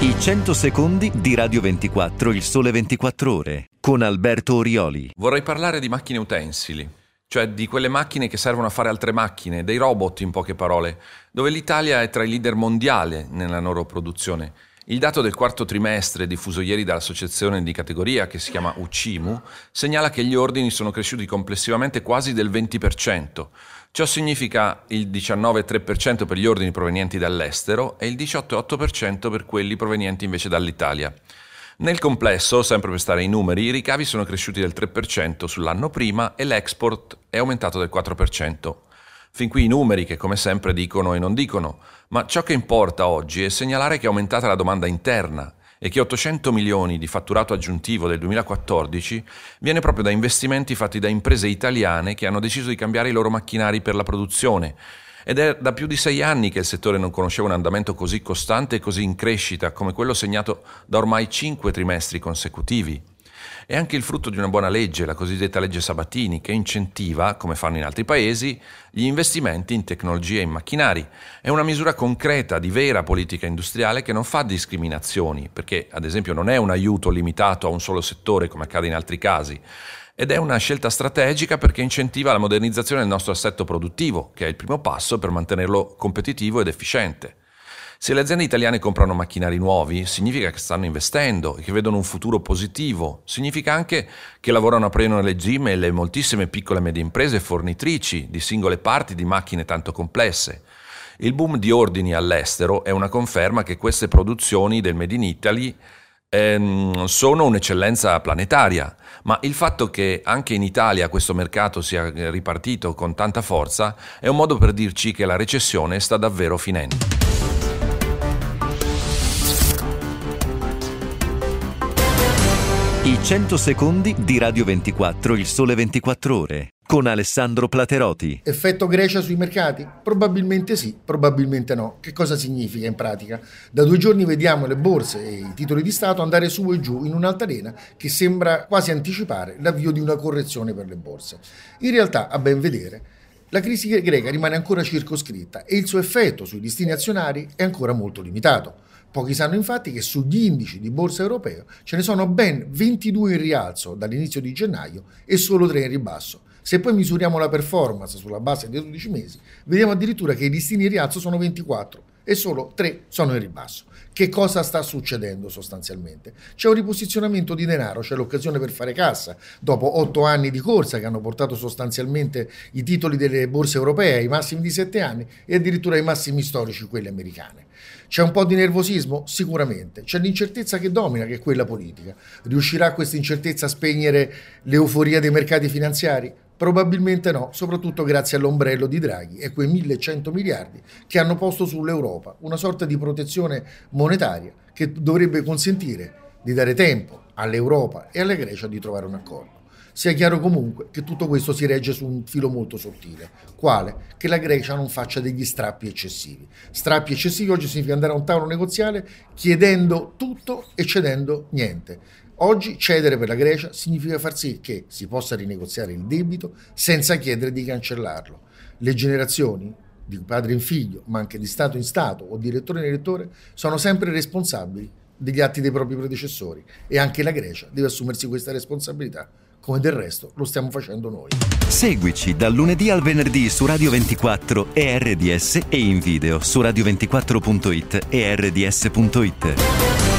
I 100 secondi di Radio 24, il sole 24 ore, con Alberto Orioli. Vorrei parlare di macchine utensili, cioè di quelle macchine che servono a fare altre macchine, dei robot in poche parole, dove l'Italia è tra i leader mondiali nella loro produzione. Il dato del quarto trimestre, diffuso ieri dall'associazione di categoria che si chiama UCIMU, segnala che gli ordini sono cresciuti complessivamente quasi del 20%. Ciò significa il 19,3% per gli ordini provenienti dall'estero e il 18,8% per quelli provenienti invece dall'Italia. Nel complesso, sempre per stare ai numeri, i ricavi sono cresciuti del 3% sull'anno prima e l'export è aumentato del 4%. Fin qui i numeri che come sempre dicono e non dicono, ma ciò che importa oggi è segnalare che è aumentata la domanda interna e che 800 milioni di fatturato aggiuntivo del 2014 viene proprio da investimenti fatti da imprese italiane che hanno deciso di cambiare i loro macchinari per la produzione. Ed è da più di 6 anni che il settore non conosceva un andamento così costante e così in crescita come quello segnato da ormai 5 trimestri consecutivi. È anche il frutto di una buona legge, la cosiddetta legge Sabatini, che incentiva, come fanno in altri paesi, gli investimenti in tecnologia e in macchinari. È una misura concreta di vera politica industriale che non fa discriminazioni, perché ad esempio non è un aiuto limitato a un solo settore come accade in altri casi, ed è una scelta strategica perché incentiva la modernizzazione del nostro assetto produttivo, che è il primo passo per mantenerlo competitivo ed efficiente. Se le aziende italiane comprano macchinari nuovi, significa che stanno investendo e che vedono un futuro positivo. Significa anche che lavorano a pieno regime le moltissime piccole e medie imprese fornitrici di singole parti di macchine tanto complesse. Il boom di ordini all'estero è una conferma che queste produzioni del Made in Italy sono un'eccellenza planetaria, ma il fatto che anche in Italia questo mercato sia ripartito con tanta forza è un modo per dirci che la recessione sta davvero finendo. I 100 secondi di Radio 24, il sole 24 ore, con Alessandro Plateroti. Effetto Grecia sui mercati? Probabilmente sì, probabilmente no. Che cosa significa in pratica? Da 2 giorni vediamo le borse e i titoli di Stato andare su e giù in un'altalena che sembra quasi anticipare l'avvio di una correzione per le borse. In realtà, a ben vedere, la crisi greca rimane ancora circoscritta e il suo effetto sui listini azionari è ancora molto limitato. Pochi sanno infatti che sugli indici di borsa europeo ce ne sono ben 22 in rialzo dall'inizio di gennaio e solo 3 in ribasso. Se poi misuriamo la performance sulla base dei 12 mesi, vediamo addirittura che i listini in rialzo sono 24 e solo 3 sono in ribasso. Che cosa sta succedendo sostanzialmente? C'è un riposizionamento di denaro, c'è l'occasione per fare cassa dopo 8 anni di corsa che hanno portato sostanzialmente i titoli delle borse europee ai massimi di 7 anni e addirittura ai massimi storici quelli americani. C'è un po' di nervosismo? Sicuramente. C'è l'incertezza che domina, che è quella politica. Riuscirà questa incertezza a spegnere l'euforia dei mercati finanziari? Probabilmente no, soprattutto grazie all'ombrello di Draghi e quei 1.100 miliardi che hanno posto sull'Europa, una sorta di protezione monetaria che dovrebbe consentire di dare tempo all'Europa e alla Grecia di trovare un accordo. Sia chiaro comunque che tutto questo si regge su un filo molto sottile. Quale? Che la Grecia non faccia degli strappi eccessivi. Strappi eccessivi oggi significa andare a un tavolo negoziale chiedendo tutto e cedendo niente. Oggi cedere per la Grecia significa far sì che si possa rinegoziare il debito senza chiedere di cancellarlo. Le generazioni, di padre in figlio, ma anche di Stato in Stato o di elettore in elettore, sono sempre responsabili degli atti dei propri predecessori e anche la Grecia deve assumersi questa responsabilità, come del resto lo stiamo facendo noi. Seguici dal lunedì al venerdì su Radio 24 e RDS e in video su radio24.it e rds.it.